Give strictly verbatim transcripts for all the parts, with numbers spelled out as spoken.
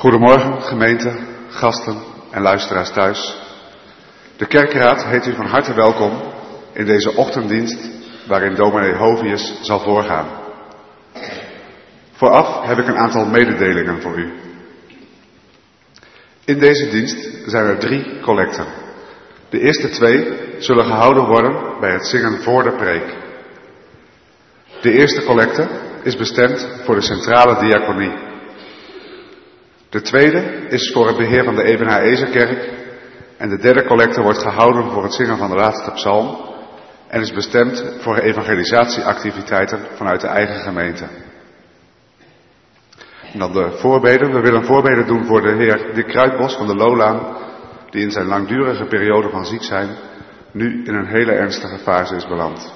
Goedemorgen gemeente, gasten en luisteraars thuis. De kerkraad heet u van harte welkom in deze ochtenddienst waarin dominee Hovius zal voorgaan. Vooraf heb ik een aantal mededelingen voor u. In deze dienst zijn er drie collecten. De eerste twee zullen gehouden worden bij het zingen voor de preek. De eerste collecte is bestemd voor de centrale diaconie. De tweede is voor het beheer van de Ebenezer-kerk en de derde collecte wordt gehouden voor het zingen van de laatste psalm en is bestemd voor evangelisatieactiviteiten vanuit de eigen gemeente. En dan de voorbeden. We willen voorbeden doen voor de heer Dick Kruidbos van de Lolaan, die in zijn langdurige periode van ziek zijn nu in een hele ernstige fase is beland.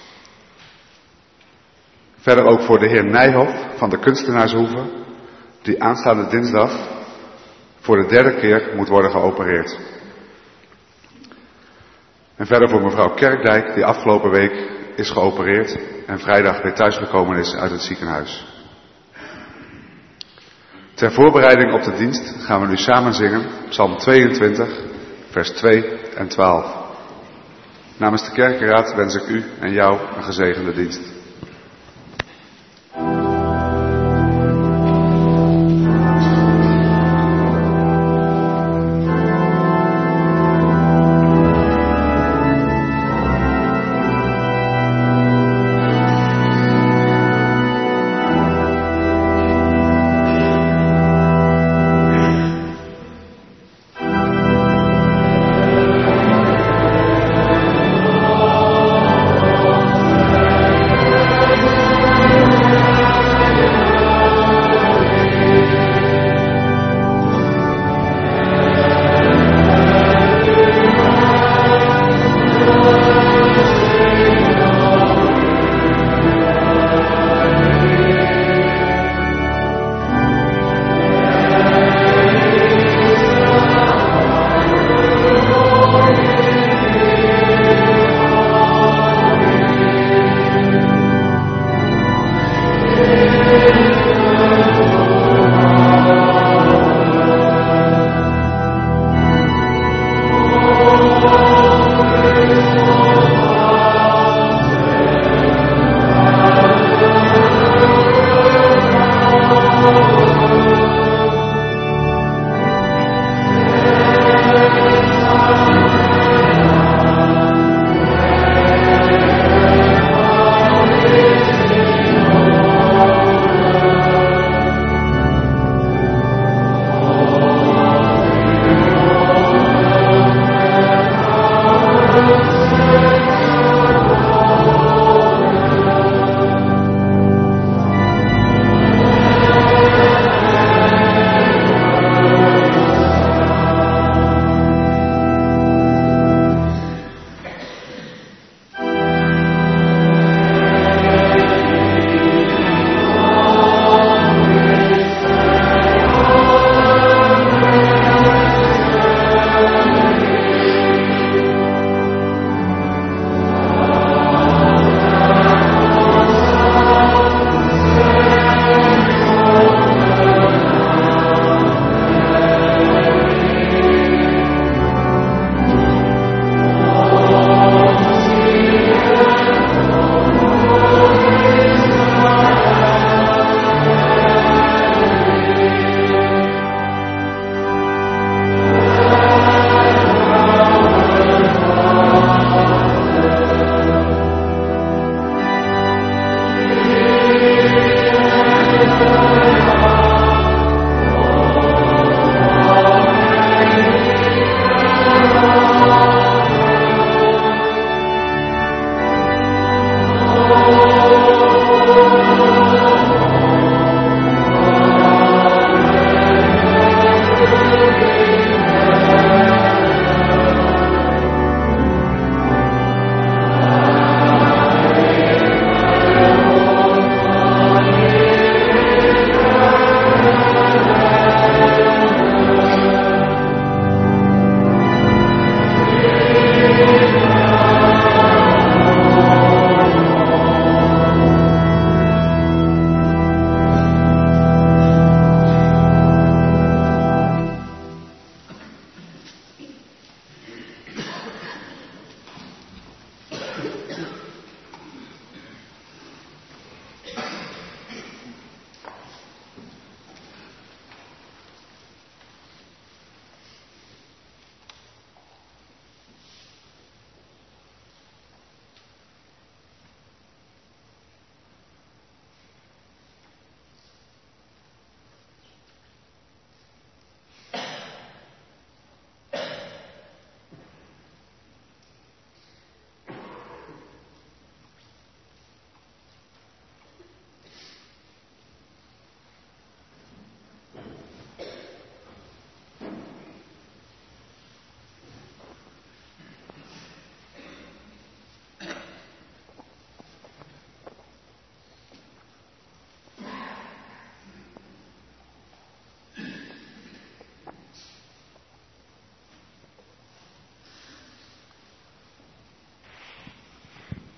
Verder ook voor de heer Nijhoff van de Kunstenaarshoeve, die aanstaande dinsdag voor de derde keer moet worden geopereerd. En verder voor mevrouw Kerkdijk, die afgelopen week is geopereerd en vrijdag weer thuisgekomen is uit het ziekenhuis. Ter voorbereiding op de dienst gaan we nu samen zingen Psalm tweeëntwintig, vers twee en twaalf. Namens de kerkenraad wens ik u en jou een gezegende dienst.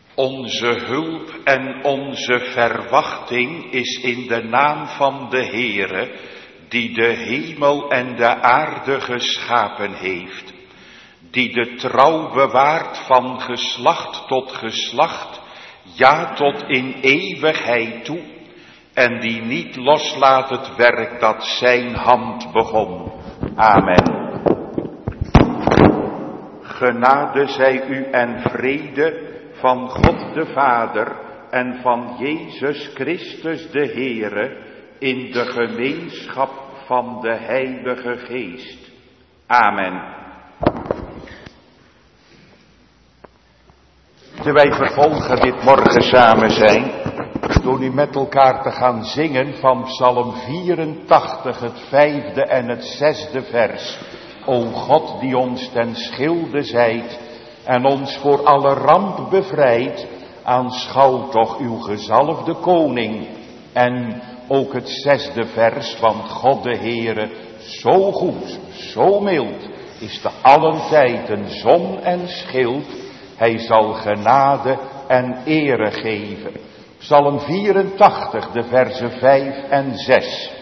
Onze hulp en onze verwachting is in de naam van de Heere, die de hemel en de aarde geschapen heeft, die de trouw bewaart van geslacht tot geslacht, ja tot in eeuwigheid toe, en die niet loslaat het werk dat zijn hand begon. Amen. Genade zij u en vrede van God de Vader en van Jezus Christus de Heere in de gemeenschap van de Heilige Geest. Amen. Terwijl wij vervolgen dit morgen samen zijn, door nu met elkaar te gaan zingen van Psalm vierentachtig, het vijfde en het zesde vers. O God die ons ten schilde zijt en ons voor alle ramp bevrijdt, aanschouw toch uw gezalfde koning. En ook het zesde vers, want God de Heere, zo goed, zo mild, is te allen tijd een zon en schild. Hij zal genade en ere geven. Psalm vierentachtig, de verzen vijf en zes.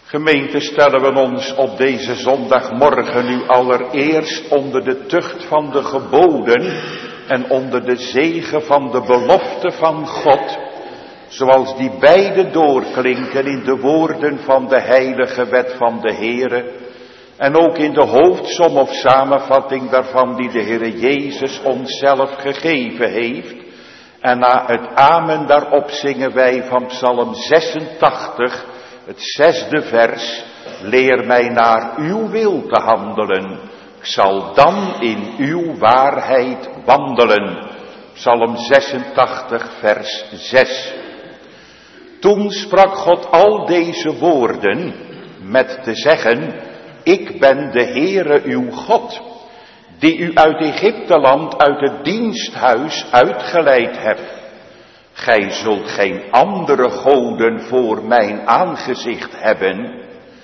Gemeente, stellen we ons op deze zondagmorgen nu allereerst onder de tucht van de geboden en onder de zegen van de belofte van God, zoals die beide doorklinken in de woorden van de heilige wet van de Heere en ook in de hoofdsom of samenvatting daarvan die de Heere Jezus onszelf gegeven heeft. En na het amen daarop zingen wij van Psalm zesentachtig, het zesde vers: leer mij naar uw wil te handelen, ik zal dan in uw waarheid wandelen. Psalm zesentachtig, vers zes. Toen sprak God al deze woorden met te zeggen: ik ben de Heere uw God, die u uit Egypteland, uit het diensthuis uitgeleid hebt. Gij zult geen andere goden voor mijn aangezicht hebben.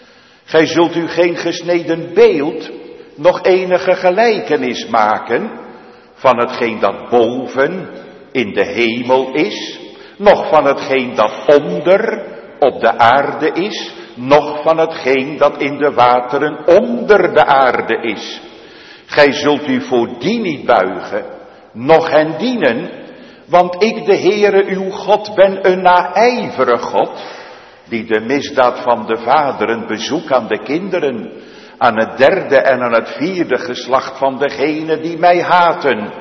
Gij zult u geen gesneden beeld, nog enige gelijkenis maken van hetgeen dat boven in de hemel is, noch van hetgeen dat onder op de aarde is, noch van hetgeen dat in de wateren onder de aarde is. Gij zult u voor die niet buigen, noch hen dienen, want ik, de Heere uw God, ben een naijverig God, die de misdaad van de vaderen bezoekt aan de kinderen, aan het derde en aan het vierde geslacht van degenen die mij haten.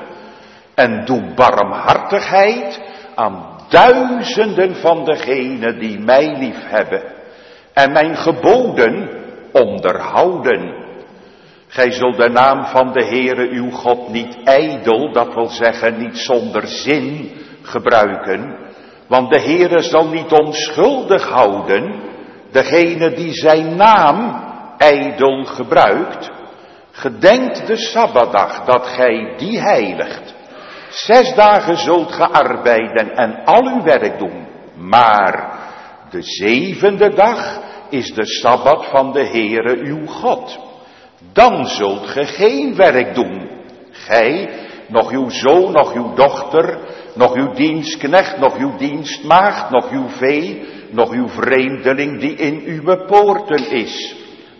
En doe barmhartigheid aan duizenden van degenen die mij lief hebben en mijn geboden onderhouden. Gij zult de naam van de Heere uw God niet ijdel, dat wil zeggen niet zonder zin, gebruiken. Want de Heere zal niet onschuldig houden degene die zijn naam ijdel gebruikt. Gedenkt de Sabbatdag dat gij die heiligt. Zes dagen zult ge arbeiden en al uw werk doen. Maar de zevende dag is de Sabbat van de Heere uw God. Dan zult ge geen werk doen. Gij, nog uw zoon, nog uw dochter, nog uw dienstknecht, nog uw dienstmaagd, nog uw vee, nog uw vreemdeling die in uw poorten is.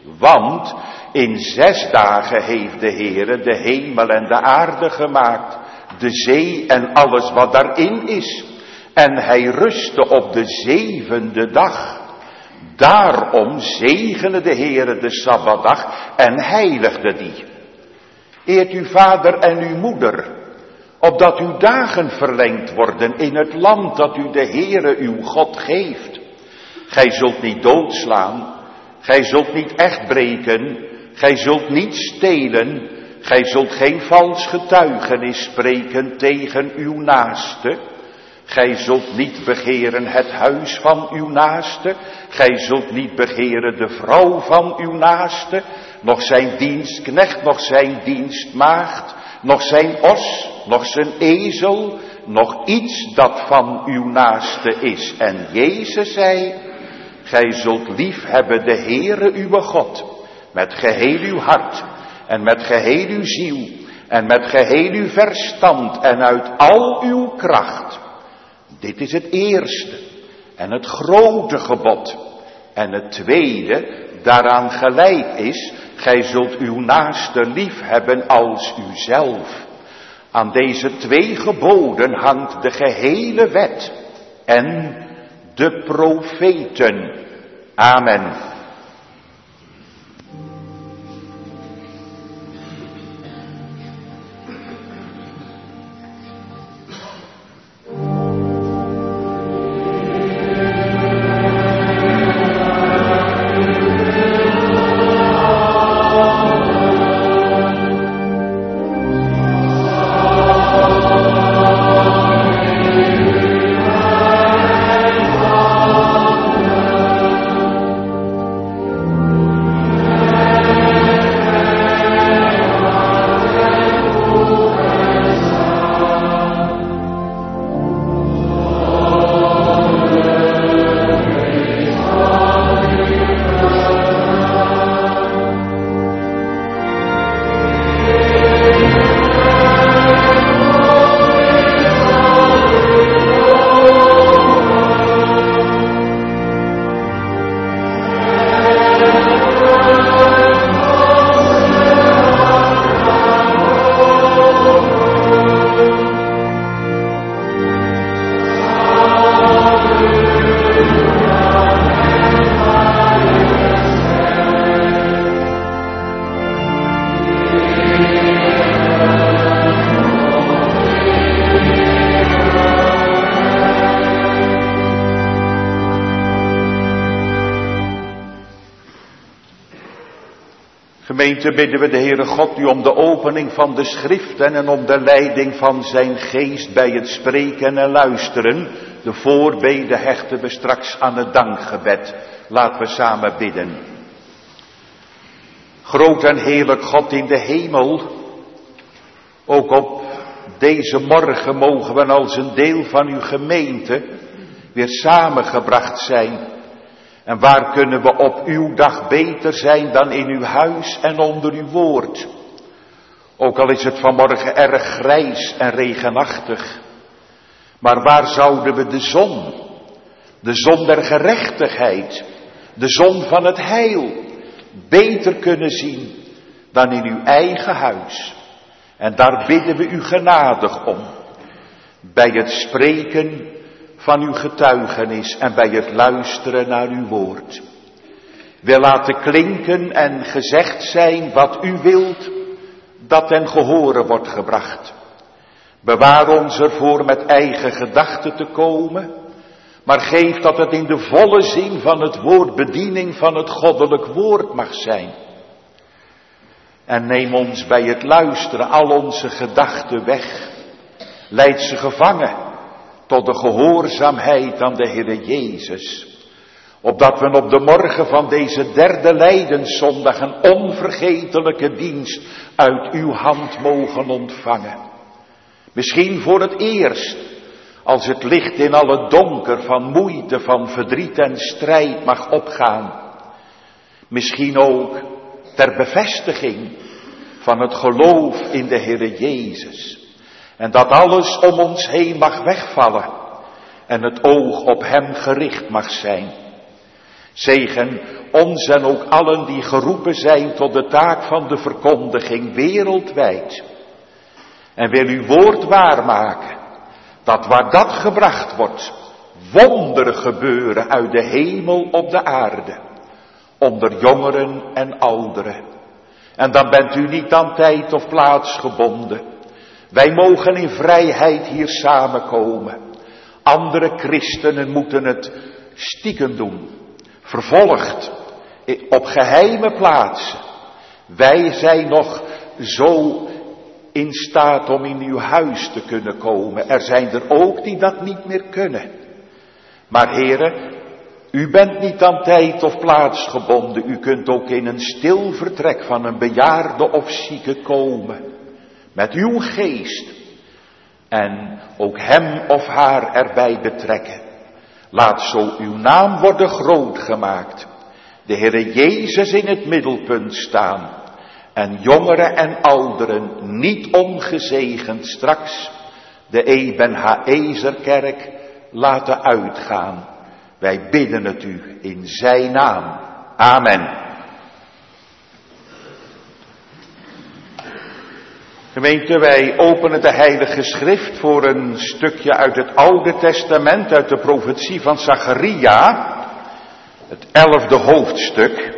Want in zes dagen heeft de Heere de hemel en de aarde gemaakt, de zee en alles wat daarin is. En hij rustte op de zevende dag. Daarom zegene de Heere de Sabbatdag en heiligde die. Eert uw vader en uw moeder, opdat uw dagen verlengd worden in het land dat u de Heere uw God geeft. Gij zult niet doodslaan, gij zult niet echtbreken, gij zult niet stelen, gij zult geen vals getuigenis spreken tegen uw naaste. Gij zult niet begeren het huis van uw naaste, gij zult niet begeren de vrouw van uw naaste, nog zijn dienstknecht, nog zijn dienstmaagd, nog zijn os, nog zijn ezel, nog iets dat van uw naaste is. En Jezus zei: gij zult lief hebben de Heere uw God, met geheel uw hart, en met geheel uw ziel, en met geheel uw verstand, en uit al uw kracht. Dit is het eerste en het grote gebod. En het tweede daaraan gelijk is: gij zult uw naaste lief hebben als uzelf. Aan deze twee geboden hangt de gehele wet en de profeten. Amen. Gemeente, bidden we de Heere God u om de opening van de schriften en om de leiding van zijn geest bij het spreken en luisteren. De voorbeden hechten we straks aan het dankgebed. Laten we samen bidden. Groot en heerlijk God in de hemel, ook op deze morgen mogen we als een deel van uw gemeente weer samengebracht zijn. En waar kunnen we op uw dag beter zijn dan in uw huis en onder uw woord? Ook al is het vanmorgen erg grijs en regenachtig. Maar waar zouden we de zon, de zon der gerechtigheid, de zon van het heil, beter kunnen zien dan in uw eigen huis? En daar bidden we u genadig om. Bij het spreken van uw getuigenis en bij het luisteren naar uw woord. Wil laten klinken en gezegd zijn wat u wilt, dat ten gehore wordt gebracht. Bewaar ons ervoor met eigen gedachten te komen, maar geef dat het in de volle zin van het woord bediening van het goddelijk woord mag zijn. En neem ons bij het luisteren al onze gedachten weg. Leid ze gevangen tot de gehoorzaamheid aan de Heere Jezus. Opdat we op de morgen van deze derde Lijdenszondag een onvergetelijke dienst uit uw hand mogen ontvangen. Misschien voor het eerst, als het licht in alle donker van moeite, van verdriet en strijd mag opgaan. Misschien ook ter bevestiging van het geloof in de Heere Jezus. En dat alles om ons heen mag wegvallen en het oog op hem gericht mag zijn. Zegen ons en ook allen die geroepen zijn tot de taak van de verkondiging wereldwijd. En wil uw woord waarmaken, dat waar dat gebracht wordt, wonderen gebeuren uit de hemel op de aarde, onder jongeren en ouderen. En dan bent u niet aan tijd of plaats gebonden. Wij mogen in vrijheid hier samenkomen. Andere christenen moeten het stiekem doen, vervolgd, op geheime plaatsen. Wij zijn nog zo in staat om in uw huis te kunnen komen. Er zijn er ook die dat niet meer kunnen. Maar heren, u bent niet aan tijd of plaats gebonden. U kunt ook in een stil vertrek van een bejaarde of zieke komen. Met uw geest. En ook hem of haar erbij betrekken. Laat zo uw naam worden groot gemaakt. De Heere Jezus in het middelpunt staan. En jongeren en ouderen niet ongezegend straks de Eben Haezerkerk laten uitgaan. Wij bidden het u in zijn naam. Amen. Gemeente, wij openen de Heilige Schrift voor een stukje uit het Oude Testament, uit de profetie van Zacharia, het elfde hoofdstuk,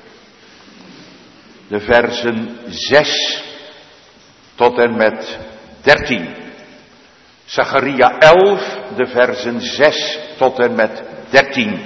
de versen zes tot en met dertien. Zacharia elf, de versen zes tot en met dertien.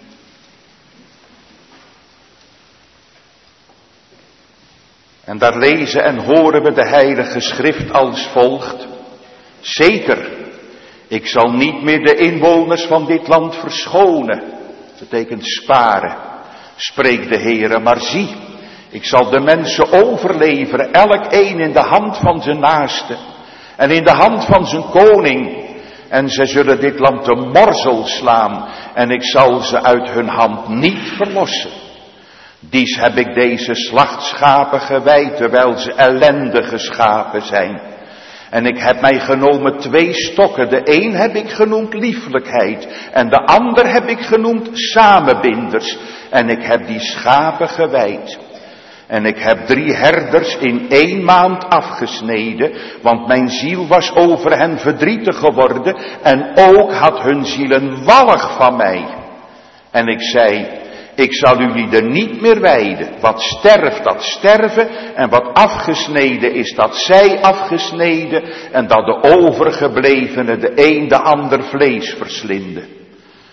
En daar lezen en horen we de Heilige Schrift als volgt. Zeker, ik zal niet meer de inwoners van dit land verschonen. Betekent sparen, spreekt de Heere, maar zie, ik zal de mensen overleveren, elk een in de hand van zijn naaste en in de hand van zijn koning. En zij zullen dit land te morzel slaan en ik zal ze uit hun hand niet verlossen. Dies heb ik deze slachtschapen gewijd, terwijl ze ellendige schapen zijn. En ik heb mij genomen twee stokken, de een heb ik genoemd lieflijkheid en de ander heb ik genoemd samenbinders. En ik heb die schapen gewijd. En ik heb drie herders in één maand afgesneden, want mijn ziel was over hen verdrietig geworden en ook had hun zielen wallig van mij. En ik zei, ik zal jullie niet meer wijden. Wat sterft, dat sterven. En wat afgesneden is, dat zij afgesneden. En dat de overgeblevenen de een de ander vlees verslinden.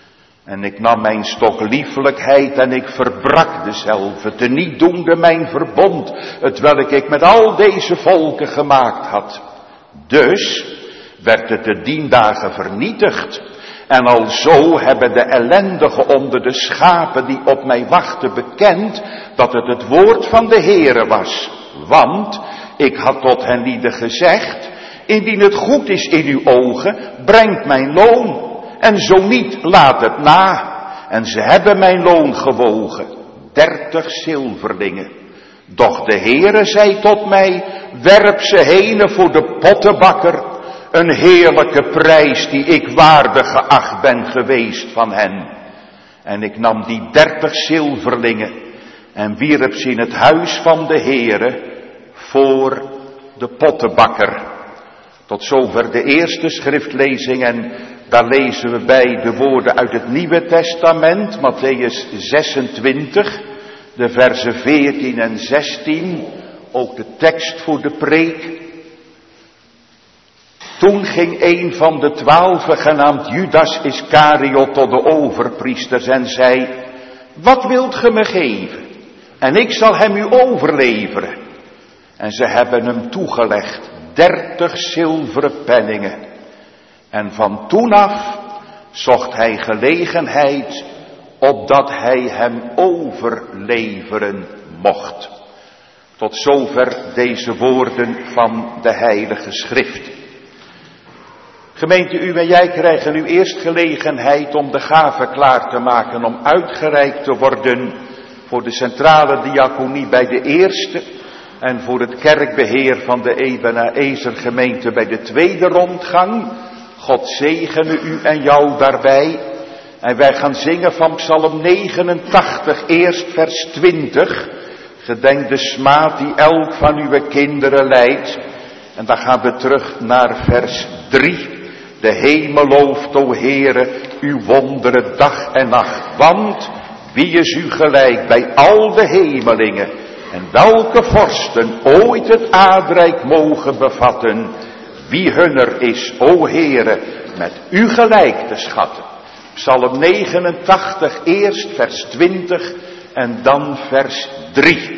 En ik nam mijn stokliefelijkheid en ik verbrak dezelve, te niet doende mijn verbond, hetwelk ik met al deze volken gemaakt had. Dus werd het de dien dagen vernietigd. En alzo hebben de ellendigen onder de schapen die op mij wachten bekend, dat het het woord van de Heere was. Want ik had tot hen lieden gezegd, indien het goed is in uw ogen, brengt mijn loon. En zo niet, laat het na. En ze hebben mijn loon gewogen, dertig zilverlingen. Doch de Heere zei tot mij, werp ze henen voor de pottenbakker, een heerlijke prijs die ik waardig geacht ben geweest van hen. En ik nam die dertig zilverlingen en wierp ze in het huis van de Heere voor de pottenbakker. Tot zover de eerste schriftlezing en daar lezen we bij de woorden uit het Nieuwe Testament, Matthäus zesentwintig, de versen veertien en zestien, ook de tekst voor de preek. Toen ging een van de twaalfen, genaamd Judas Iscariot, tot de overpriesters en zei, wat wilt ge me geven? En ik zal hem u overleveren. En ze hebben hem toegelegd, dertig zilveren penningen. En van toen af zocht hij gelegenheid, opdat hij hem overleveren mocht. Tot zover deze woorden van de Heilige Schrift. Gemeente, u en jij krijgen nu eerst gelegenheid om de gave klaar te maken om uitgereikt te worden voor de centrale diaconie bij de eerste en voor het kerkbeheer van de Ebenezer gemeente bij de tweede rondgang. God zegene u en jou daarbij. En wij gaan zingen van Psalm negenentachtig, eerst vers twintig. Gedenk de smaad die elk van uw kinderen lijdt. En dan gaan we terug naar vers drie. De hemel looft, o Heere, uw wonderen dag en nacht. Want wie is u gelijk bij al de hemelingen? En welke vorsten ooit het aardrijk mogen bevatten? Wie hunner is, o Heere, met u gelijk te schatten. Psalm negenentachtig, eerst vers twintig en dan vers drie.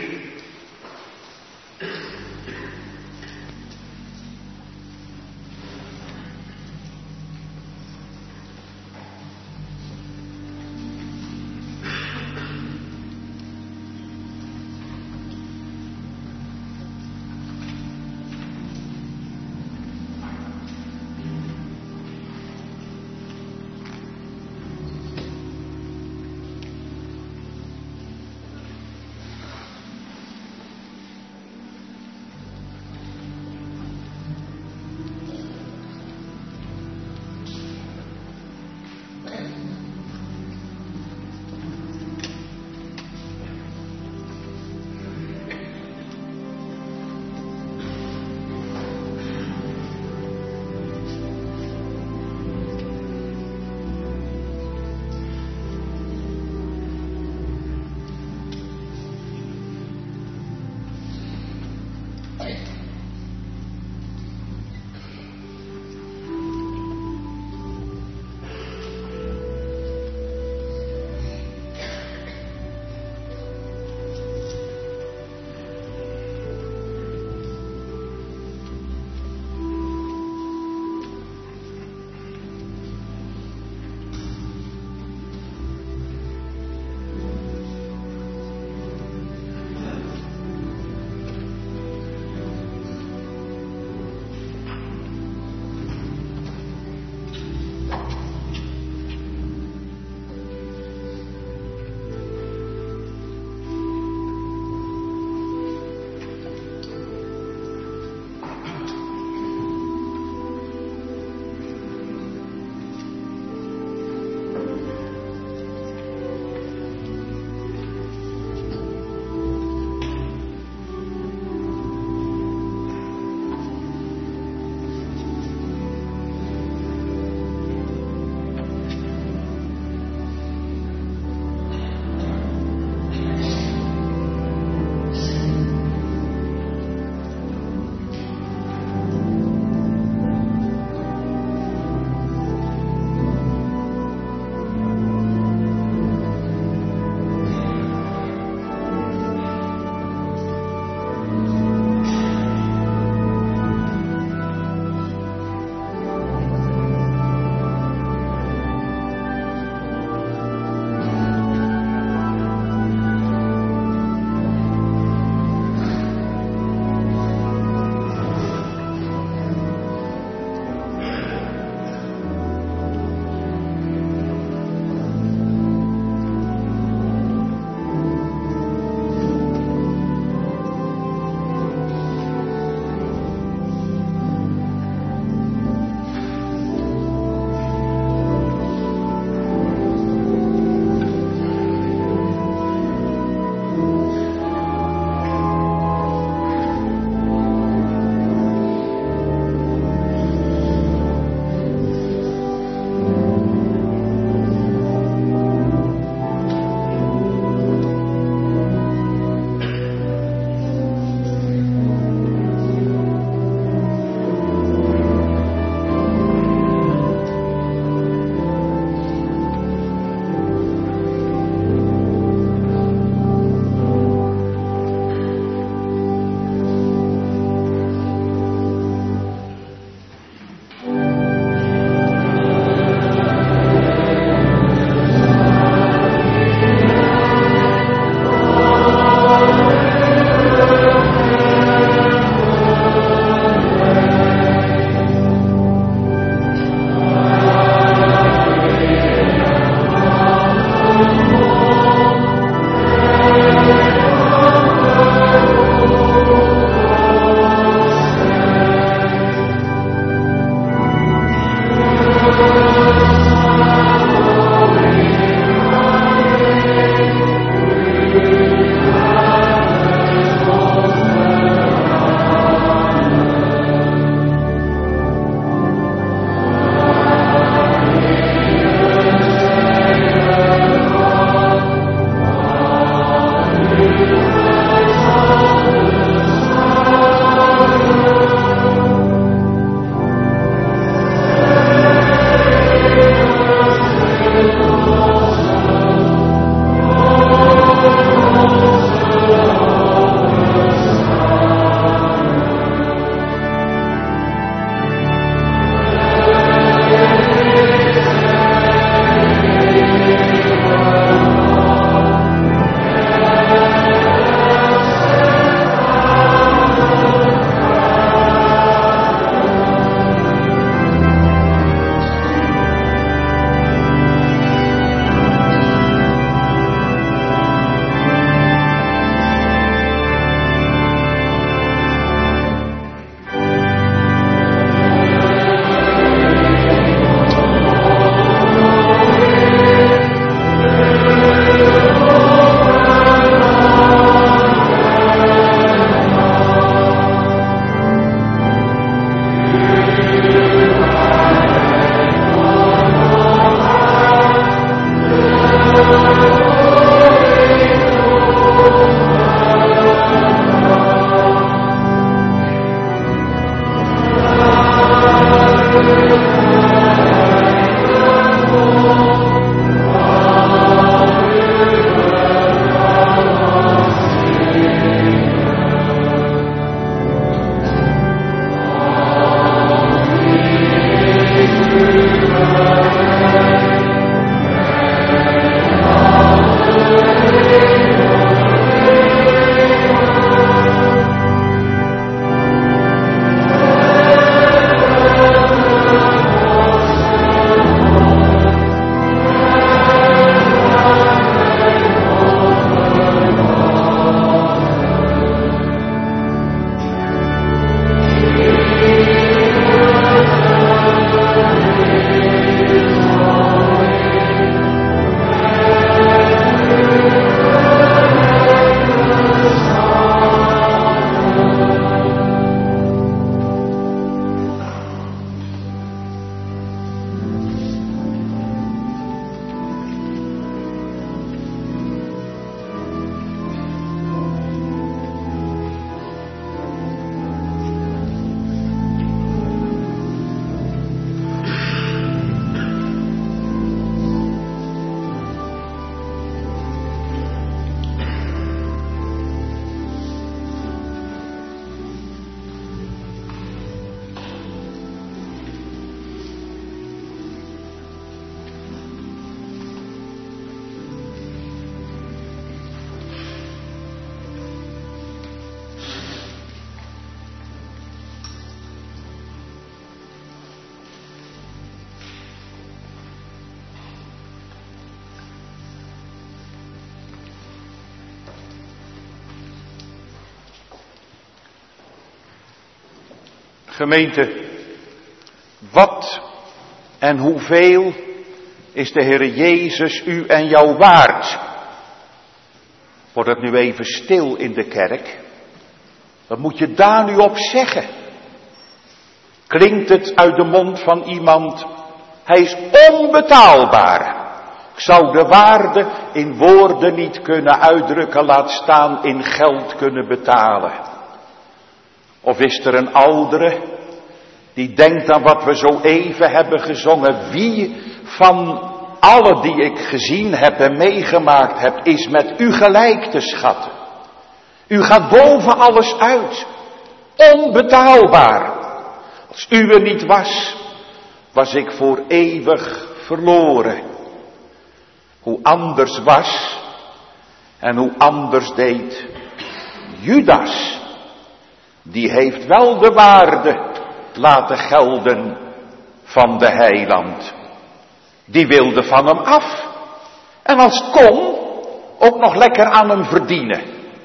Gemeente, wat en hoeveel is de Heere Jezus u en jou waard? Wordt het nu even stil in de kerk? Wat moet je daar nu op zeggen? Klinkt het uit de mond van iemand, hij is onbetaalbaar. Ik zou de waarde in woorden niet kunnen uitdrukken, laat staan in geld kunnen betalen. Of is er een oudere die denkt aan wat we zo even hebben gezongen. Wie van alle die ik gezien heb en meegemaakt heb, is met u gelijk te schatten. U gaat boven alles uit. Onbetaalbaar. Als u er niet was, was ik voor eeuwig verloren. Hoe anders was en hoe anders deed Judas. Die heeft wel de waarde laten gelden van de heiland. Die wilde van hem af. En als het kon, ook nog lekker aan hem verdienen.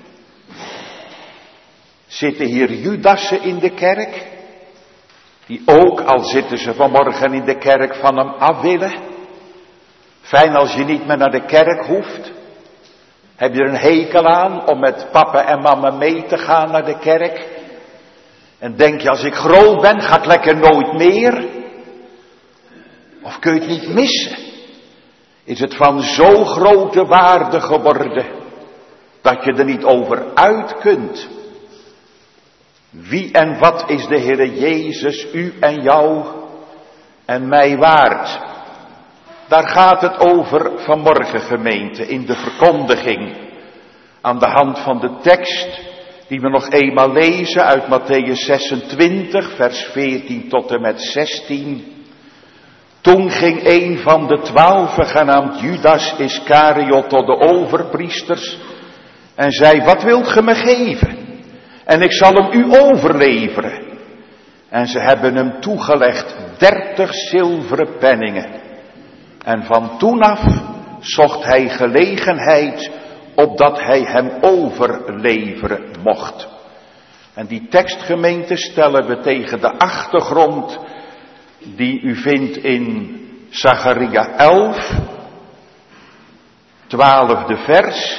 Zitten hier Judassen in de kerk? Die ook, al zitten ze vanmorgen in de kerk, van hem af willen. Fijn als je niet meer naar de kerk hoeft. Heb je er een hekel aan om met papa en mama mee te gaan naar de kerk? En denk je, als ik groot ben, ga ik lekker nooit meer? Of kun je het niet missen? Is het van zo grote waarde geworden, dat je er niet over uit kunt? Wie en wat is de Heere Jezus u en jou en mij waard? Daar gaat het over vanmorgen, gemeente, in de verkondiging. Aan de hand van de tekst die we nog eenmaal lezen uit Mattheüs zesentwintig, vers veertien tot en met zestien. Toen ging een van de twaalfen, genaamd Judas Iscariot, tot de overpriesters en zei, wat wilt ge me geven? En ik zal hem u overleveren. En ze hebben hem toegelegd dertig zilveren penningen. En van toen af zocht hij gelegenheid, opdat hij hem overleveren mocht. En die tekstgemeente stellen we tegen de achtergrond die u vindt in Zacharia elf, twaalfde vers.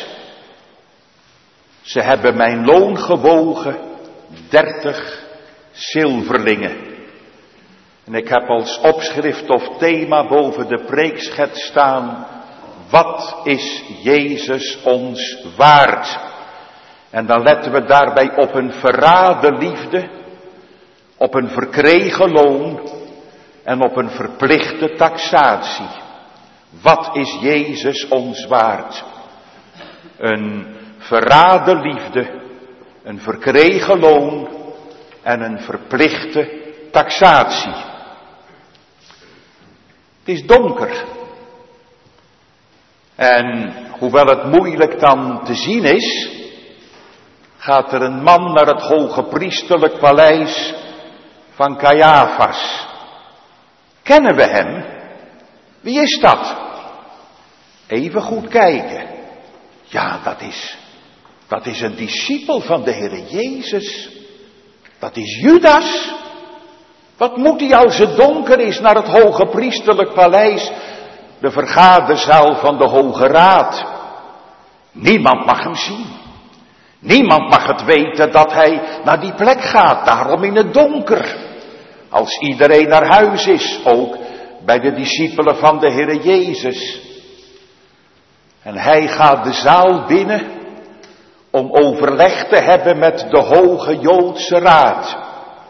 Ze hebben mijn loon gewogen, dertig zilverlingen. En ik heb als opschrift of thema boven de preekschets staan, wat is Jezus ons waard? En dan letten we daarbij op een verraden liefde, op een verkregen loon en op een verplichte taxatie. Wat is Jezus ons waard? Een verraden liefde, een verkregen loon en een verplichte taxatie. Het is donker. En hoewel het moeilijk dan te zien is, gaat er een man naar het hoge priesterlijk paleis van Caiaphas. Kennen we hem? Wie is dat? Even goed kijken. Ja, dat is, dat is een discipel van de Heere Jezus. Dat is Judas. Wat moet hij als het donker is naar het hoge priesterlijk paleis, de vergaderzaal van de Hoge Raad? Niemand mag hem zien. Niemand mag het weten dat hij naar die plek gaat, daarom in het donker. Als iedereen naar huis is, ook bij de discipelen van de Heere Jezus. En hij gaat de zaal binnen om overleg te hebben met de Hoge Joodse Raad.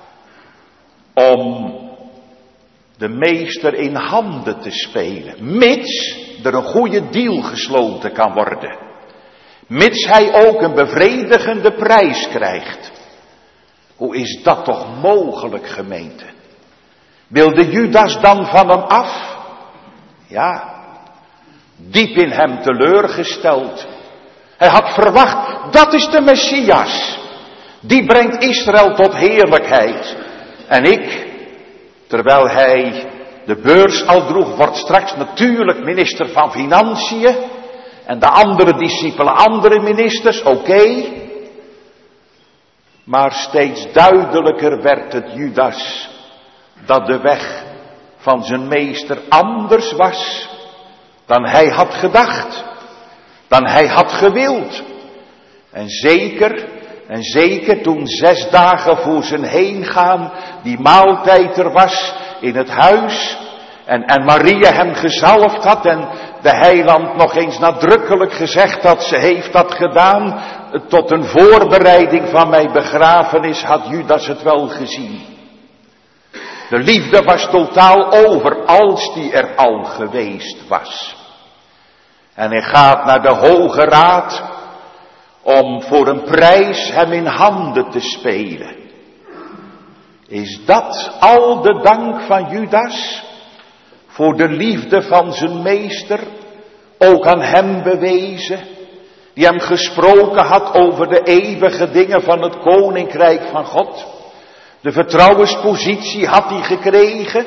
Om de meester in handen te spelen, mits er een goede deal gesloten kan worden. Mits hij ook een bevredigende prijs krijgt. Hoe is dat toch mogelijk, gemeente? Wilde Judas dan van hem af? Ja, diep in hem teleurgesteld. Hij had verwacht, dat is de Messias. Die brengt Israël tot heerlijkheid. En ik, terwijl hij de beurs al droeg, wordt straks natuurlijk minister van Financiën. En de andere discipelen, andere ministers, oké. Okay. Maar steeds duidelijker werd het Judas dat de weg van zijn meester anders was dan hij had gedacht, dan hij had gewild. En zeker, en zeker toen zes dagen voor zijn heengaan die maaltijd er was in het huis en, en Maria hem gezalfd had en de heiland nog eens nadrukkelijk gezegd had, ze heeft dat gedaan tot een voorbereiding van mijn begrafenis, had Judas het wel gezien. De liefde was totaal over als die er al geweest was. En hij gaat naar de Hoge Raad om voor een prijs hem in handen te spelen. Is dat al de dank van Judas voor de liefde van zijn meester, ook aan hem bewezen, die hem gesproken had over de eeuwige dingen van het koninkrijk van God? De vertrouwenspositie had hij gekregen.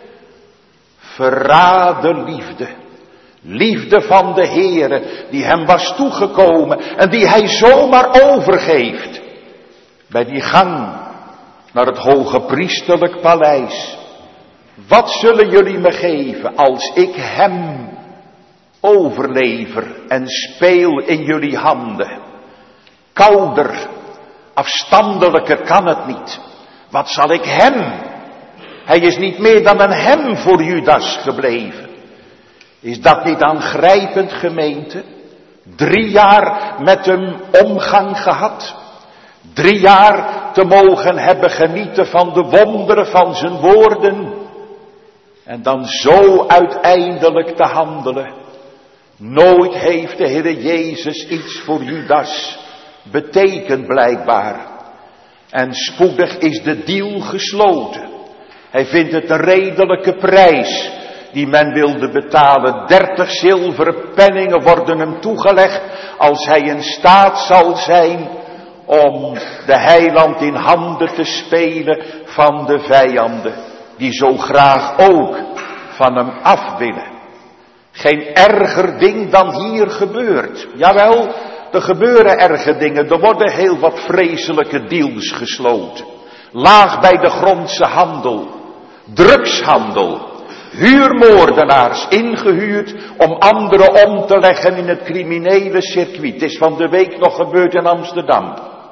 Verraden liefde. Liefde van de Heere die hem was toegekomen en die hij zomaar overgeeft. Bij die gang naar het hoge priesterlijk paleis. Wat zullen jullie me geven als ik hem overlever en speel in jullie handen? Kouder, afstandelijker kan het niet. Wat zal ik hem? Hij is niet meer dan een hem voor Judas gebleven. Is dat niet aangrijpend, gemeente? Drie jaar met hem omgang gehad. Drie jaar te mogen hebben genieten van de wonderen van zijn woorden. En dan zo uiteindelijk te handelen. Nooit heeft de Heere Jezus iets voor Judas betekend blijkbaar. En spoedig is de deal gesloten. Hij vindt het een redelijke prijs die men wilde betalen. Dertig zilveren penningen worden hem toegelegd als hij in staat zal zijn om de heiland in handen te spelen van de vijanden. Die zo graag ook van hem af willen. Geen erger ding dan hier gebeurt. Jawel, er gebeuren erge dingen. Er worden heel wat vreselijke deals gesloten. Laag bij de grondse handel. Drugshandel. Huurmoordenaars ingehuurd om anderen om te leggen in het criminele circuit. Het is van de week nog gebeurd in Amsterdam.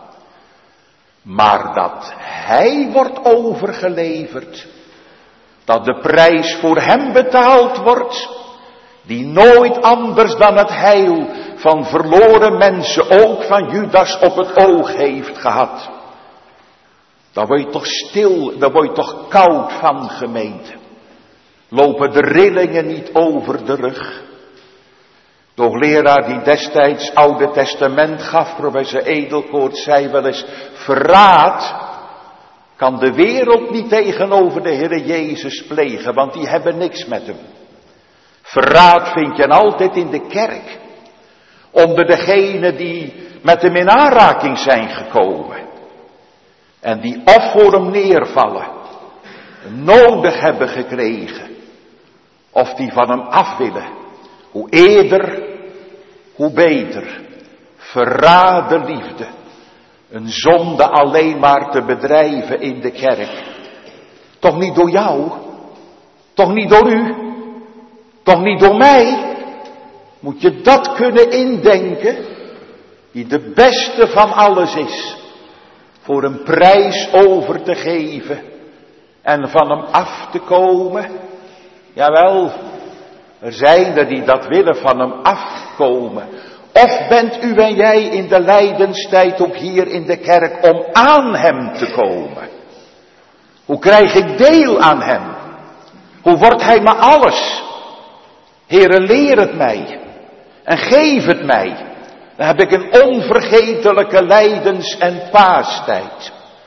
Maar dat hij wordt overgeleverd. Dat de prijs voor hem betaald wordt. Die nooit anders dan het heil van verloren mensen, ook van Judas, op het oog heeft gehad. Daar word je toch stil, daar word je toch koud van, gemeente. Lopen de rillingen niet over de rug. De hoogleraar die destijds Oude Testament gaf, professor Edelkoort, zei wel eens: verraad kan de wereld niet tegenover de Heere Jezus plegen, want die hebben niks met hem. Verraad vind je altijd in de kerk. Onder degenen die met hem in aanraking zijn gekomen. En die of voor hem neervallen. Nodig hebben gekregen. Of die van hem af willen. Hoe eerder, hoe beter. Verraden liefde. Een zonde alleen maar te bedrijven in de kerk. Toch niet door jou. Toch niet door u. Toch niet door mij. Moet je dat kunnen indenken. Die de beste van alles is. Voor een prijs over te geven. En van hem af te komen. Jawel. Er zijn er die dat willen, van hem afkomen. Of bent u en jij in de lijdenstijd ook hier in de kerk om aan hem te komen? Hoe krijg ik deel aan hem? Hoe wordt hij me alles? Heere, leer het mij. En geef het mij. Dan heb ik een onvergetelijke lijdens- en paastijd.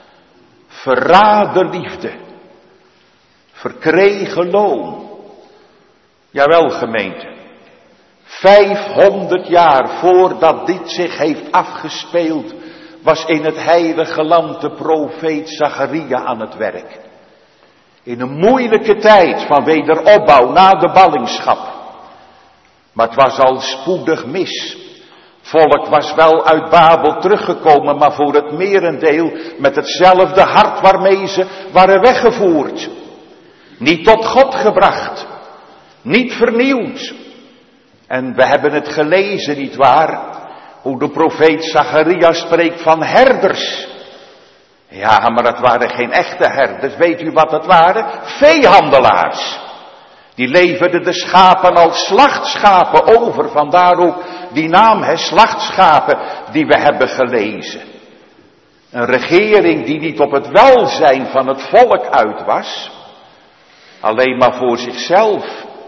Verraden liefde. Verkregen loon. Jawel, gemeente. Vijfhonderd jaar voordat dit zich heeft afgespeeld, was in het heilige land de profeet Zacharia aan het werk. In een moeilijke tijd van wederopbouw na de ballingschap. Maar het was al spoedig mis. Volk was wel uit Babel teruggekomen, maar voor het merendeel met hetzelfde hart waarmee ze waren weggevoerd. Niet tot God gebracht, niet vernieuwd. En we hebben het gelezen, nietwaar, hoe de profeet Zacharia spreekt van herders. Ja, maar dat waren geen echte herders. Weet u wat dat waren? Veehandelaars. Die leverden de schapen als slachtschapen over. Vandaar ook die naam, hè, slachtschapen, die we hebben gelezen. Een regering die niet op het welzijn van het volk uit was. Alleen maar voor zichzelf.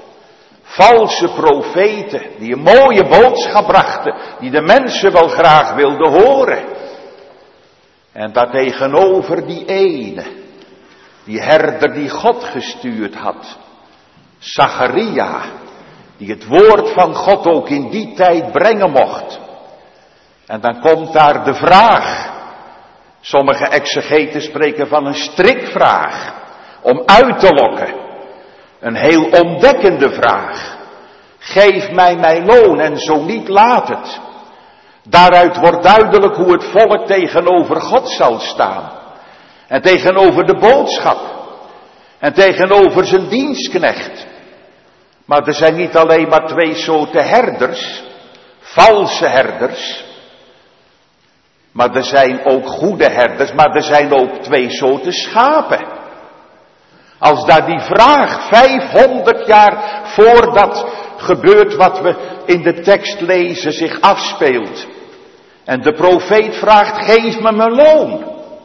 Valse profeten die een mooie boodschap brachten. Die de mensen wel graag wilden horen. En daartegenover die ene. Die herder die God gestuurd had. Zacharia. Die het woord van God ook in die tijd brengen mocht. En dan komt daar de vraag. Sommige exegeten spreken van een strikvraag. Om uit te lokken. Een heel ontdekkende vraag. Geef mij mijn loon en zo niet laat het. Daaruit wordt duidelijk hoe het volk tegenover God zal staan. En tegenover de boodschap. En tegenover zijn dienstknecht. Maar er zijn niet alleen maar twee soorten herders. Valse herders. Maar er zijn ook goede herders. Maar er zijn ook twee soorten schapen. Als daar die vraag vijfhonderd jaar voordat gebeurt wat we in de tekst lezen zich afspeelt. En de profeet vraagt, geef me mijn loon.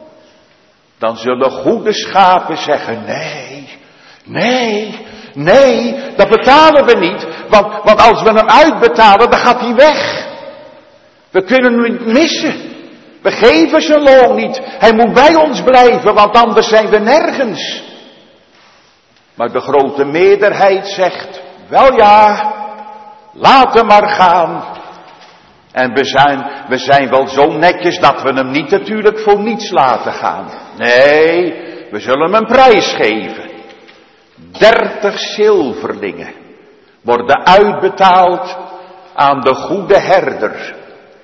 Dan zullen goede schapen zeggen, nee, nee, nee, dat betalen we niet. Want, want als we hem uitbetalen, dan gaat hij weg. We kunnen hem niet missen. We geven zijn loon niet. Hij moet bij ons blijven, want anders zijn we nergens. Maar de grote meerderheid zegt, wel ja, laat hem maar gaan. En we zijn, we zijn wel zo netjes dat we hem niet natuurlijk voor niets laten gaan. Nee, we zullen hem een prijs geven. Dertig zilverlingen worden uitbetaald aan de goede herder.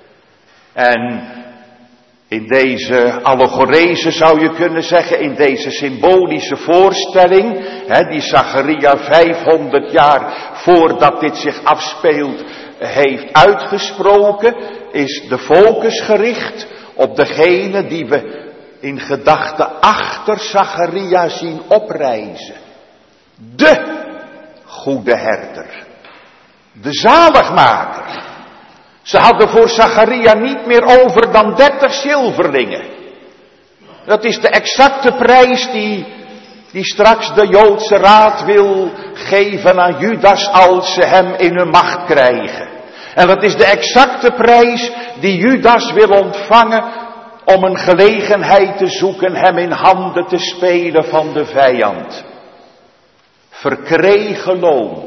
En in deze allegorese zou je kunnen zeggen, in deze symbolische voorstelling, hè, die Zacharia vijfhonderd jaar voordat dit zich afspeelt heeft uitgesproken, is de focus gericht op degene die we in gedachten achter Zacharia zien oprijzen. De goede herder. De zaligmaker. Ze hadden voor Zacharia niet meer over dan dertig zilverlingen. Dat is de exacte prijs die, die straks de Joodse raad wil geven aan Judas als ze hem in hun macht krijgen. En dat is de exacte prijs die Judas wil ontvangen om een gelegenheid te zoeken hem in handen te spelen van de vijand. Verkregen loon.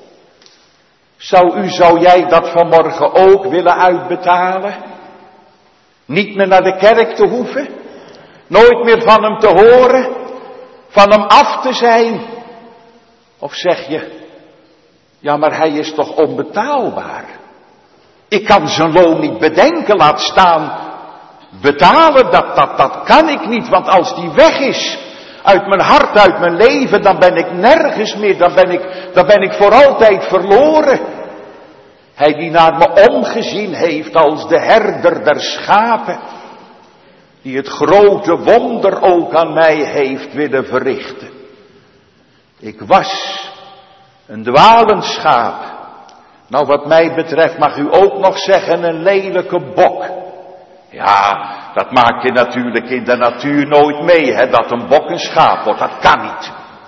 Zou u, zou jij dat vanmorgen ook willen uitbetalen? Niet meer naar de kerk te hoeven? Nooit meer van hem te horen? Van hem af te zijn? Of zeg je, ja maar hij is toch onbetaalbaar? Ik kan zijn loon niet bedenken, laat staan betalen, dat, dat, dat kan ik niet, want als die weg is uit mijn hart, uit mijn leven, dan ben ik nergens meer, dan ben ik, dan ben ik voor altijd verloren. Hij die naar me omgezien heeft als de herder der schapen, die het grote wonder ook aan mij heeft willen verrichten. Ik was een dwalend schaap. Nou, wat mij betreft mag u ook nog zeggen een lelijke bok. Ja, dat maak je natuurlijk in de natuur nooit mee, hè, dat een bok een schaap wordt. Dat kan niet.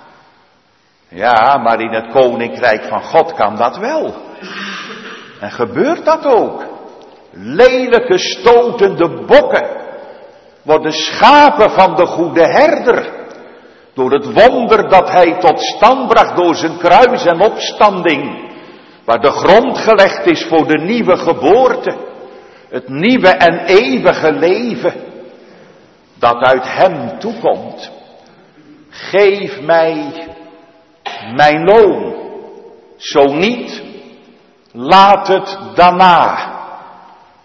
Ja, maar in het koninkrijk van God kan dat wel. En gebeurt dat ook. Lelijke, stotende bokken worden schapen van de goede herder. Door het wonder dat hij tot stand bracht door zijn kruis en opstanding. Waar de grond gelegd is voor de nieuwe geboorte. Het nieuwe en eeuwige leven. Dat uit hem toekomt. Geef mij mijn loon. Zo niet, laat het daarna.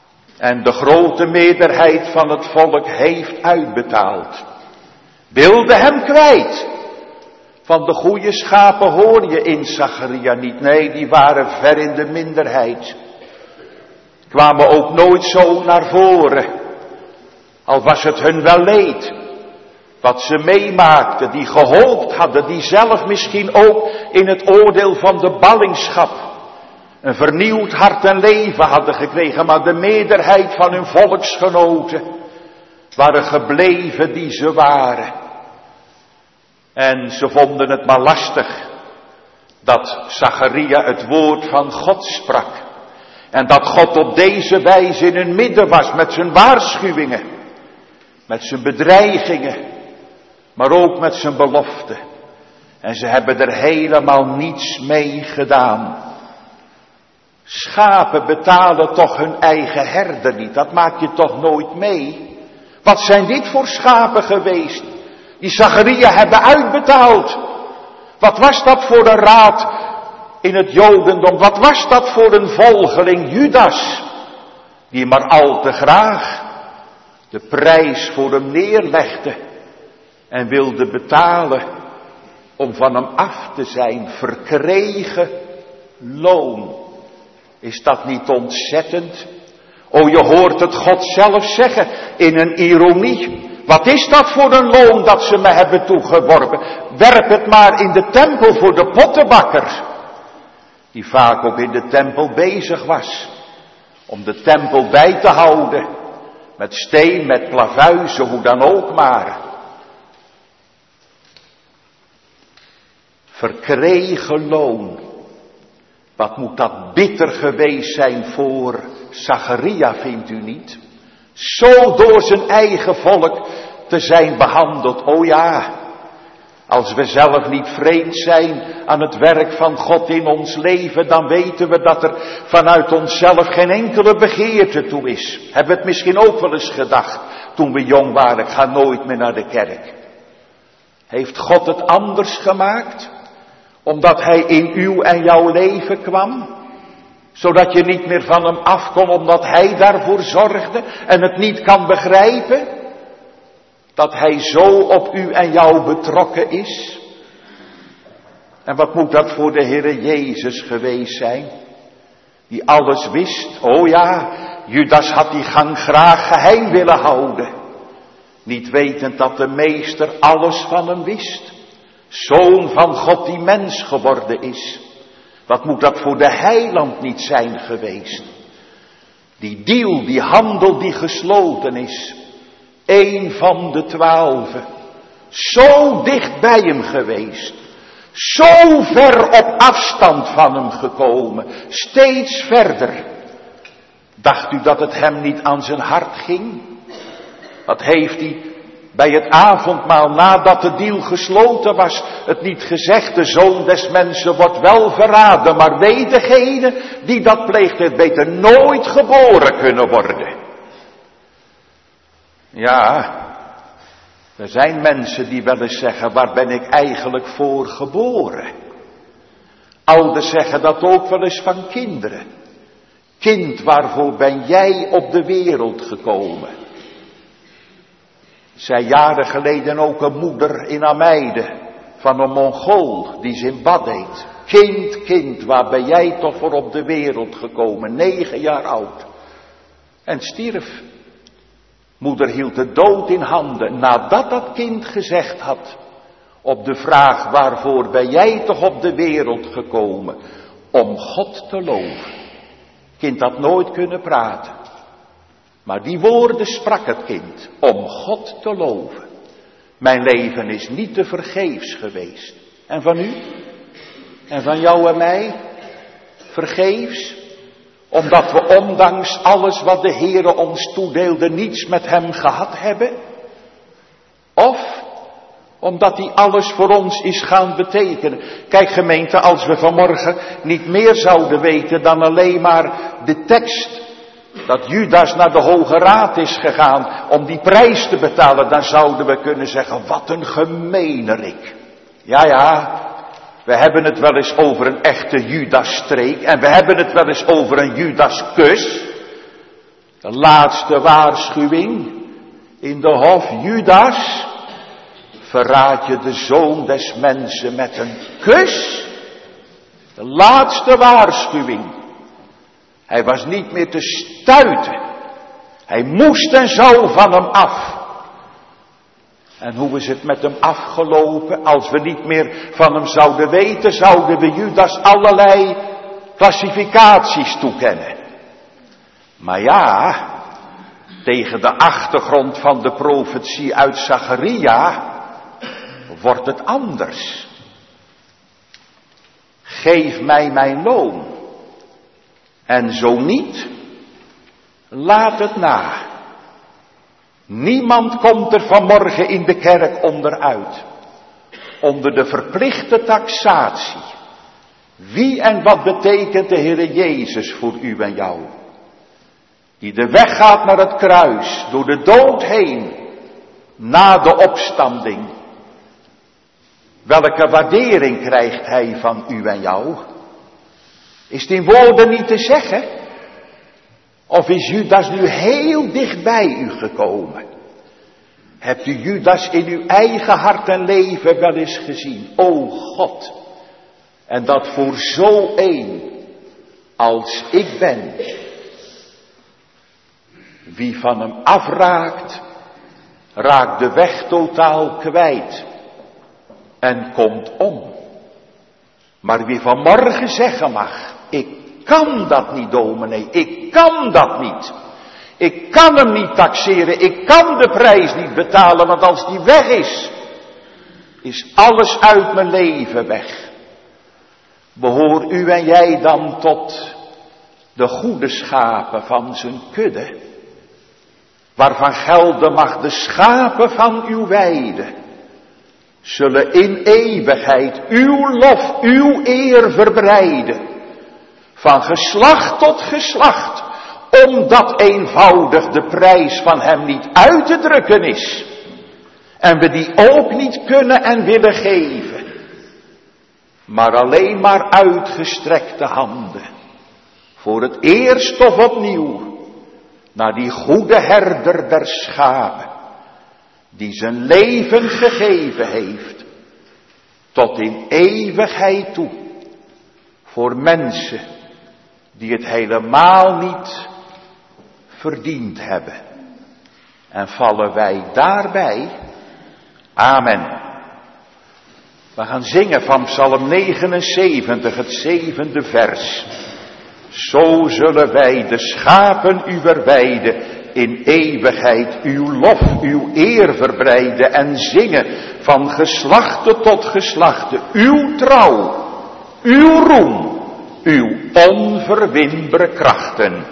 En de grote meerderheid van het volk heeft uitbetaald. Wilde hem kwijt. Van de goede schapen hoor je in Zacharia niet. Nee, die waren ver in de minderheid. Kwamen ook nooit zo naar voren. Al was het hun wel leed. Wat ze meemaakten, die gehoopt hadden, die zelf misschien ook in het oordeel van de ballingschap een vernieuwd hart en leven hadden gekregen. Maar de meerderheid van hun volksgenoten waren gebleven die ze waren. En ze vonden het maar lastig dat Zacharia het woord van God sprak. En dat God op deze wijze in hun midden was met zijn waarschuwingen, met zijn bedreigingen, maar ook met zijn beloften. En ze hebben er helemaal niets mee gedaan. Schapen betalen toch hun eigen herder niet, dat maak je toch nooit mee. Wat zijn dit voor schapen geweest? Die Zacharia hebben uitbetaald. Wat was dat voor een raad in het Jodendom? Wat was dat voor een volgeling? Judas. Die maar al te graag de prijs voor hem neerlegde. En wilde betalen om van hem af te zijn. Verkregen loon. Is dat niet ontzettend? O, je hoort het God zelf zeggen in een ironie. Wat is dat voor een loon dat ze me hebben toegeworpen? Werp het maar in de tempel voor de pottenbakker. Die vaak ook in de tempel bezig was. Om de tempel bij te houden. Met steen, met plavuizen, hoe dan ook maar. Verkregen loon. Wat moet dat bitter geweest zijn voor Zacharia, vindt u niet? Zo door zijn eigen volk te zijn behandeld. O ja, als we zelf niet vreemd zijn aan het werk van God in ons leven, dan weten we dat er vanuit onszelf geen enkele begeerte toe is. Hebben we het misschien ook wel eens gedacht toen we jong waren, ik ga nooit meer naar de kerk. Heeft God het anders gemaakt? Omdat hij in uw en jouw leven kwam? Zodat je niet meer van hem af kon, omdat hij daarvoor zorgde en het niet kan begrijpen? Dat hij zo op u en jou betrokken is? En wat moet dat voor de Heere Jezus geweest zijn? Die alles wist. Oh ja, Judas had die gang graag geheim willen houden. Niet wetend dat de meester alles van hem wist. Zoon van God die mens geworden is. Wat moet dat voor de heiland niet zijn geweest? Die deal, die handel die gesloten is. Eén van de twaalfen. Zo dicht bij hem geweest. Zo ver op afstand van hem gekomen. Steeds verder. Dacht u dat het hem niet aan zijn hart ging? Wat heeft hij bij het avondmaal nadat de deal gesloten was het niet gezegd? De zoon des mensen wordt wel verraden, maar wee degene die dat pleegt het beter nooit geboren kunnen worden. Ja, er zijn mensen die wel eens zeggen, waar ben ik eigenlijk voor geboren? Ouders zeggen dat ook wel eens van kinderen. Kind, waarvoor ben jij op de wereld gekomen? Zei jaren geleden ook een moeder in Ameide van een Mongool die Zimbad deed. Kind, kind, waar ben jij toch voor op de wereld gekomen? Negen jaar oud. En stierf. Moeder hield de dood in handen nadat dat kind gezegd had op de vraag, waarvoor ben jij toch op de wereld gekomen? Om God te loven. Kind had nooit kunnen praten. Maar die woorden sprak het kind, om God te loven. Mijn leven is niet te vergeefs geweest. En van u? En van jou en mij? Vergeefs? Omdat we ondanks alles wat de Heere ons toedeelde niets met hem gehad hebben? Of omdat hij alles voor ons is gaan betekenen? Kijk gemeente, als we vanmorgen niet meer zouden weten dan alleen maar de tekst. Dat Judas naar de Hoge Raad is gegaan om die prijs te betalen. Dan zouden we kunnen zeggen, wat een gemeenerik. Ja, ja, we hebben het wel eens over een echte Judasstreek. En we hebben het wel eens over een Judaskus. De laatste waarschuwing in de hof. Judas, verraad je de Zoon des Mensen met een kus? De laatste waarschuwing. Hij was niet meer te stuiten. Hij moest en zou van hem af. En hoe is het met hem afgelopen? Als we niet meer van hem zouden weten, zouden we Judas allerlei klassificaties toekennen. Maar ja, tegen de achtergrond van de profetie uit Zacharia wordt het anders. Geef mij mijn loon. En zo niet, laat het na. Niemand komt er vanmorgen in de kerk onderuit. Onder de verplichte taxatie. Wie en wat betekent de Heere Jezus voor u en jou? Die de weg gaat naar het kruis, door de dood heen, na de opstanding. Welke waardering krijgt hij van u en jou? Is het in woorden niet te zeggen? Of is Judas nu heel dicht bij u gekomen? Hebt u Judas in uw eigen hart en leven wel eens gezien? O God, en dat voor zo een als ik ben. Wie van hem afraakt, raakt de weg totaal kwijt en komt om. Maar wie vanmorgen zeggen mag, ik kan dat niet, dominee, ik kan dat niet. Ik kan hem niet taxeren, ik kan de prijs niet betalen, want als die weg is, is alles uit mijn leven weg. Behoor u en jij dan tot de goede schapen van zijn kudde, waarvan gelden mag de schapen van uw weide, zullen in eeuwigheid uw lof, uw eer verbreiden, van geslacht tot geslacht, omdat eenvoudig de prijs van hem niet uit te drukken is, en we die ook niet kunnen en willen geven, maar alleen maar uitgestrekte handen, voor het eerst of opnieuw, naar die goede herder der schapen, die zijn leven gegeven heeft, tot in eeuwigheid toe, voor mensen die het helemaal niet verdiend hebben. En vallen wij daarbij? Amen. We gaan zingen van Psalm negenenzeventig, het zevende vers. Zo zullen wij de schapen uwer weide in eeuwigheid uw lof, uw eer verbreiden en zingen van geslachte tot geslachte uw trouw, uw roem, uw onverwinbare krachten.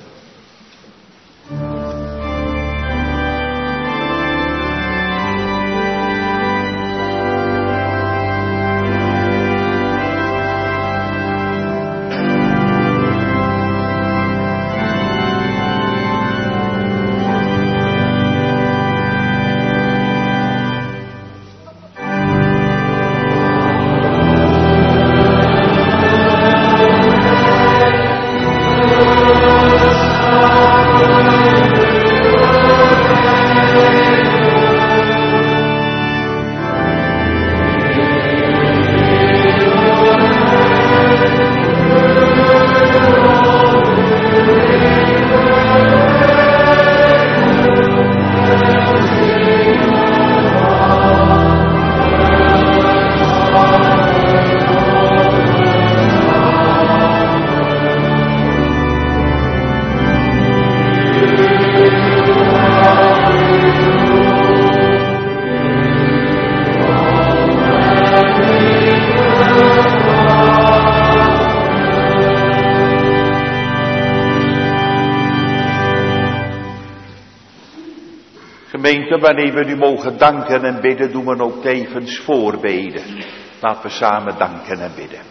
Gemeente, wanneer we nu mogen danken en bidden, doen we ook tevens voorbeden. Laten we samen danken en bidden.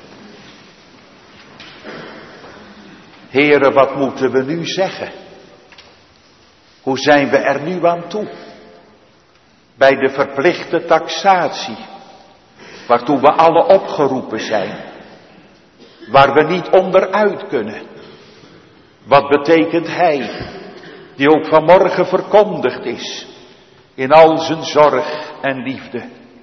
Heere, wat moeten we nu zeggen? Hoe zijn we er nu aan toe? Bij de verplichte taxatie, waartoe we alle opgeroepen zijn, waar we niet onderuit kunnen. Wat betekent hij? die ook vanmorgen verkondigd is in al zijn zorg en liefde.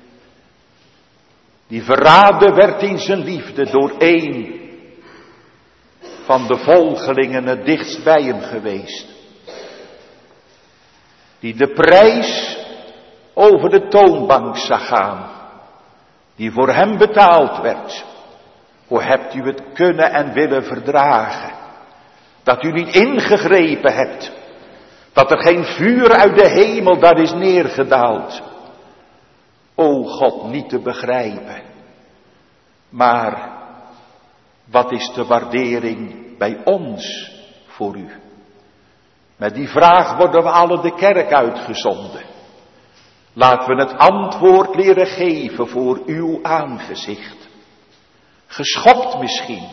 Die verraden werd in zijn liefde door één van de volgelingen het dichtst bij hem geweest. Die de prijs over de toonbank zag gaan, die voor hem betaald werd. Hoe hebt u het kunnen en willen verdragen, dat u niet ingegrepen hebt, dat er geen vuur uit de hemel daar is neergedaald. O God, niet te begrijpen. Maar wat is de waardering bij ons voor u? Met die vraag worden we alle de kerk uitgezonden. Laten we het antwoord leren geven voor uw aangezicht. Geschokt misschien,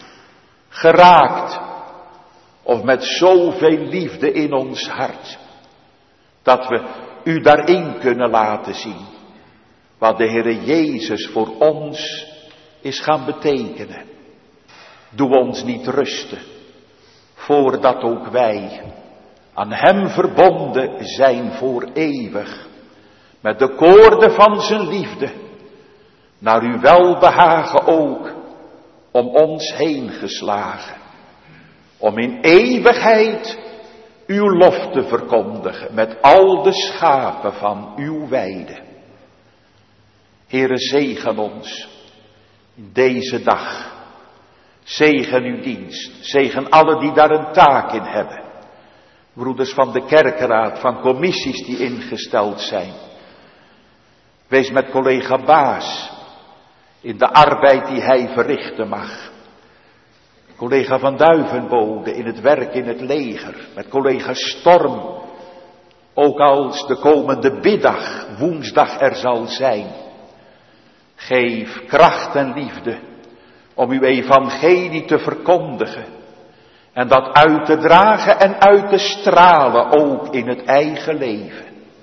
geraakt, of met zoveel liefde in ons hart, dat we u daarin kunnen laten zien, wat de Heere Jezus voor ons is gaan betekenen. Doe ons niet rusten, voordat ook wij aan hem verbonden zijn voor eeuwig, met de koorden van zijn liefde, naar uw welbehagen ook, om ons heen geslagen, om in eeuwigheid uw lof te verkondigen, met al de schapen van uw weide. Heere, zegen ons in deze dag. Zegen uw dienst. Zegen alle die daar een taak in hebben. Broeders van de kerkenraad, van commissies die ingesteld zijn. Wees met collega Baas in de arbeid die hij verrichten mag. Collega Van Duivenbode in het werk in het leger. Met collega Storm. Ook als de komende biddag, woensdag er zal zijn. Geef kracht en liefde om uw evangelie te verkondigen. En dat uit te dragen en uit te stralen ook in het eigen leven.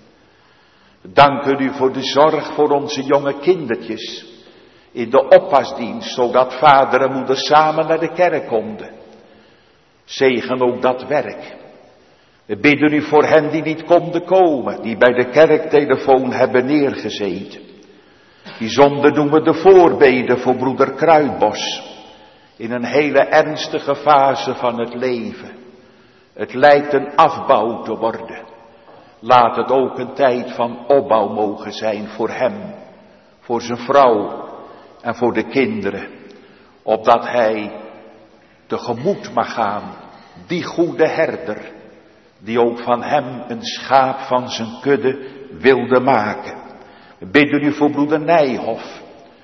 Danken u voor de zorg voor onze jonge kindertjes. In de oppasdienst, zodat vader en moeder samen naar de kerk konden. Zegen ook dat werk. We bidden u voor hen die niet konden komen, die bij de kerktelefoon hebben neergezeten. Bijzonder doen we de voorbeden voor broeder Kruidbos. In een hele ernstige fase van het leven. Het lijkt een afbouw te worden. Laat het ook een tijd van opbouw mogen zijn voor hem, voor zijn vrouw en voor de kinderen. Opdat hij tegemoet mag gaan, die goede herder, die ook van hem een schaap van zijn kudde wilde maken. We bidden u voor broeder Nijhoff,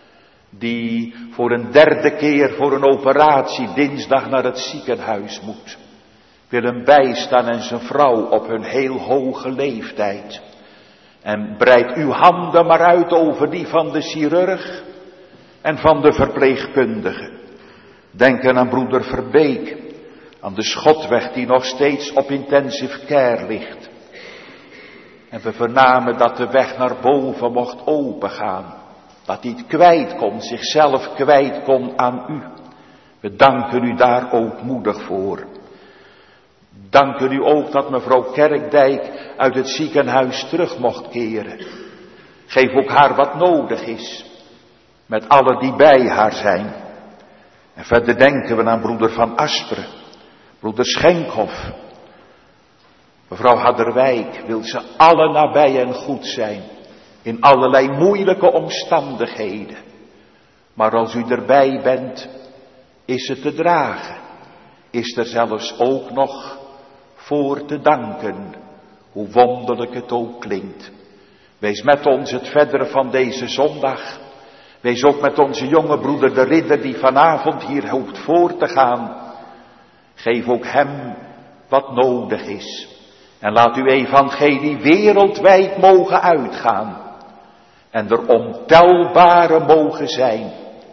die voor een derde keer voor een operatie dinsdag naar het ziekenhuis moet. Wil hem bijstaan en zijn vrouw op hun heel hoge leeftijd. En breid uw handen maar uit over die van de chirurg en van de verpleegkundige. Denken aan broeder Verbeek, aan de Schotweg die nog steeds op intensive care ligt. En we vernamen dat de weg naar boven mocht opengaan. Dat hij het kwijt kon, zichzelf kwijt kon aan u. We danken u daar ook moedig voor. Danken u ook dat mevrouw Kerkdijk uit het ziekenhuis terug mocht keren. Geef ook haar wat nodig is. Met allen die bij haar zijn. En verder denken we aan broeder Van Asperen. Broeder Schenkhoff. Mevrouw Hadderwijk, wil ze alle nabij en goed zijn. In allerlei moeilijke omstandigheden. Maar als u erbij bent, is het te dragen. Is er zelfs ook nog voor te danken. Hoe wonderlijk het ook klinkt. Wees met ons het verdere van deze zondag. Wees ook met onze jonge broeder de ridder die vanavond hier hoopt voor te gaan. Geef ook hem wat nodig is. En laat uw evangelie wereldwijd mogen uitgaan. En er ontelbare mogen zijn.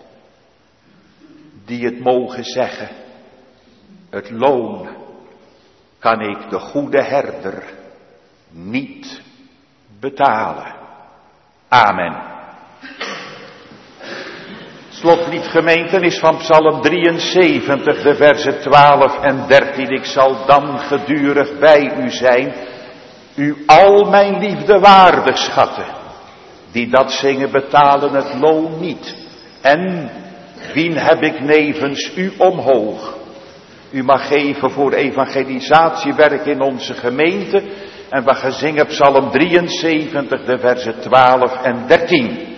Die het mogen zeggen. Het loon kan ik de goede herder niet betalen. Amen. Slotlied gemeenten is van Psalm drieënzeventig, de versen twaalf en dertien. Ik zal dan gedurig bij u zijn, u al mijn liefde waardig schatten. Die dat zingen betalen het loon niet. En wien heb ik nevens u omhoog? U mag geven voor evangelisatiewerk in onze gemeente. En we gaan zingen Psalm drieënzeventig, de versen twaalf en dertien.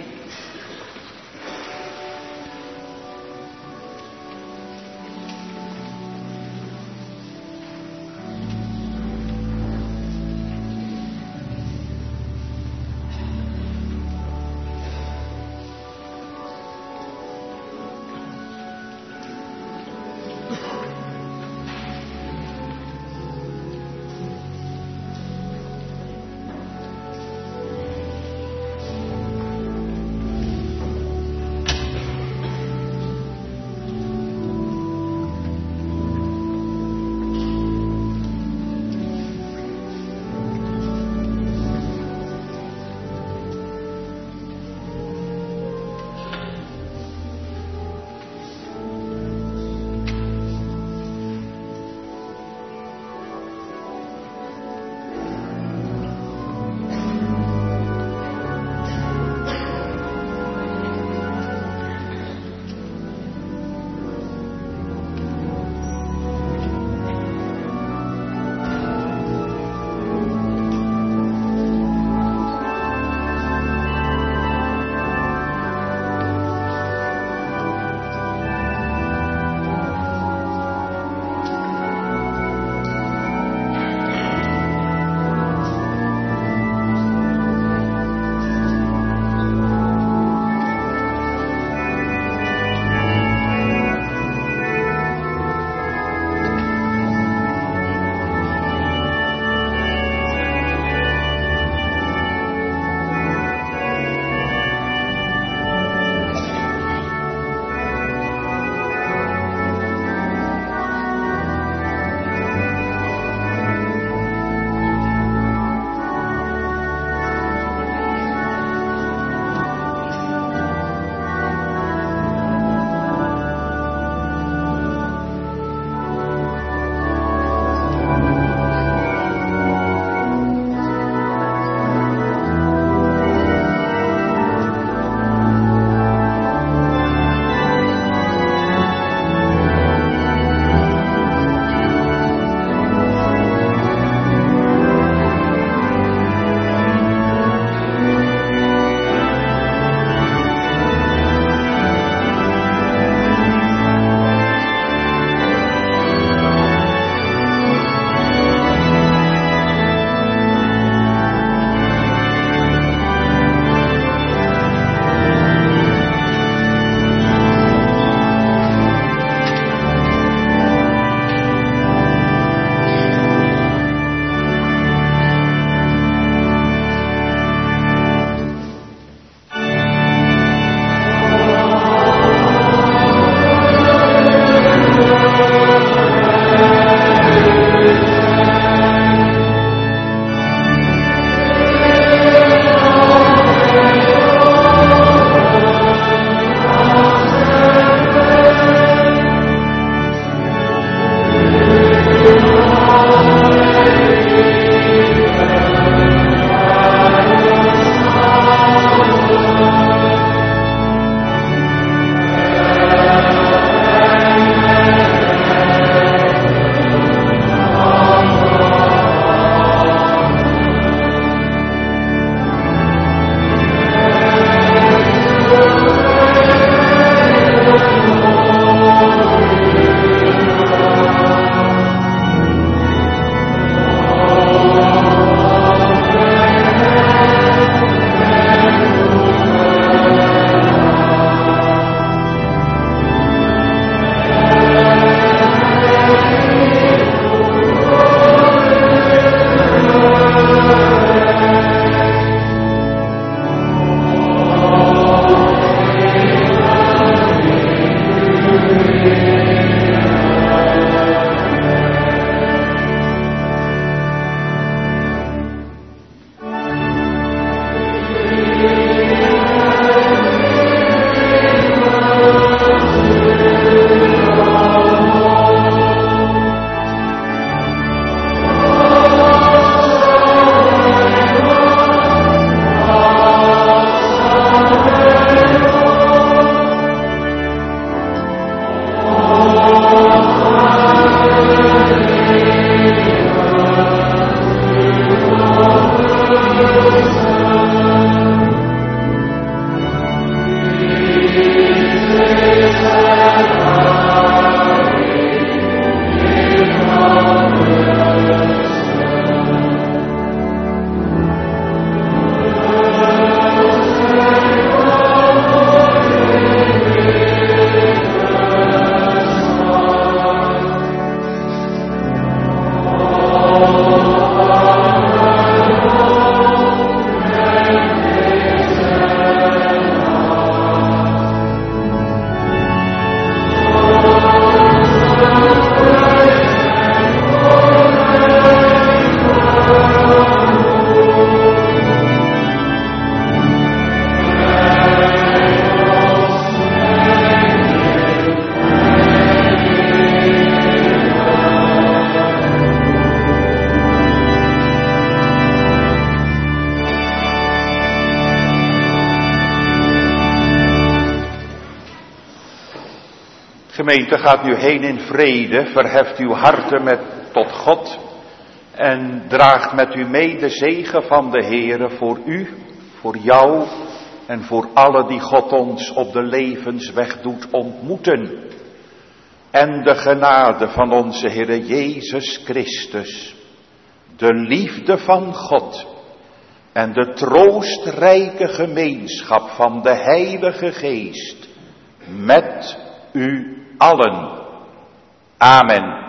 Gemeente, gaat nu heen in vrede, verheft uw harten met tot God en draagt met u mee de zegen van de Heere voor u, voor jou en voor alle die God ons op de levensweg doet ontmoeten. En de genade van onze Heere Jezus Christus, de liefde van God en de troostrijke gemeenschap van de Heilige Geest met u allen. Amen.